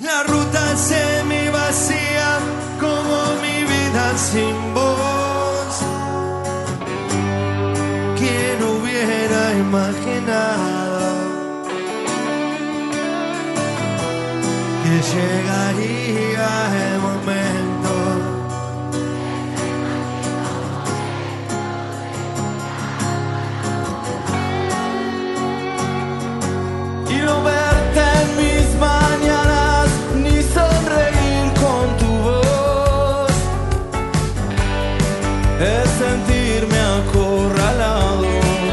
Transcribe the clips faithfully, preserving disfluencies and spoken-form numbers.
La ruta semi vacía como mi vida sin voz. ¿Quién hubiera imaginado que llegaría el momento y no verte en mis mañanas ni sonreír con tu voz? Es sentirme acorralado,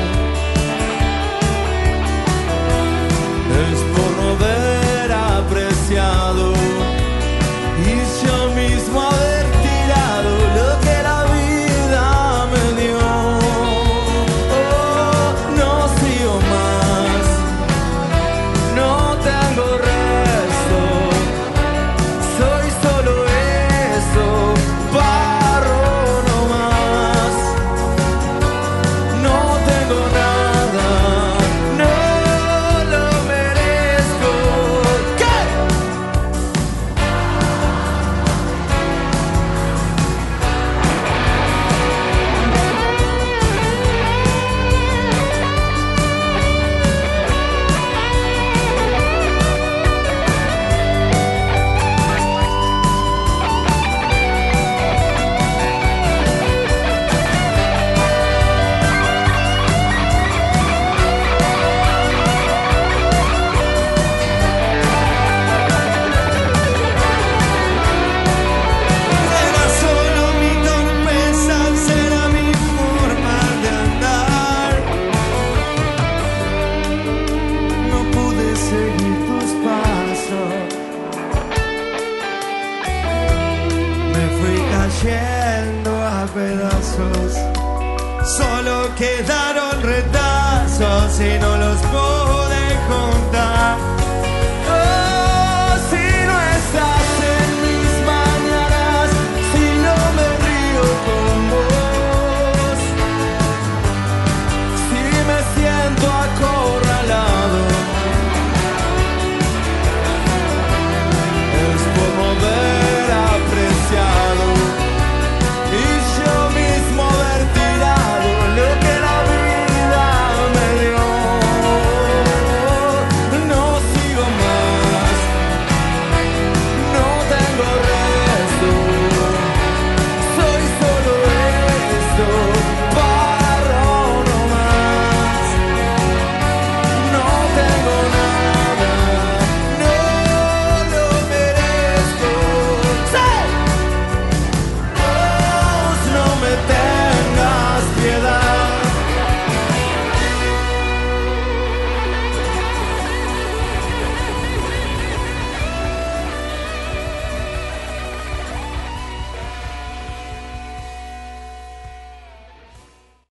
es por no haber apreciado y yo mismo haber tirado lo que la vida me dio. Oh, no sigo más, no tengo resto, soy solo eso, barro nomás. No tengo nada, no lo merezco. ¿Qué? Era solo mi torpeza, será mi forma de andar. No pude seguir tus pasos, me fui cayendo a pedazos. Solo quedaron retazos y no los pude juntar.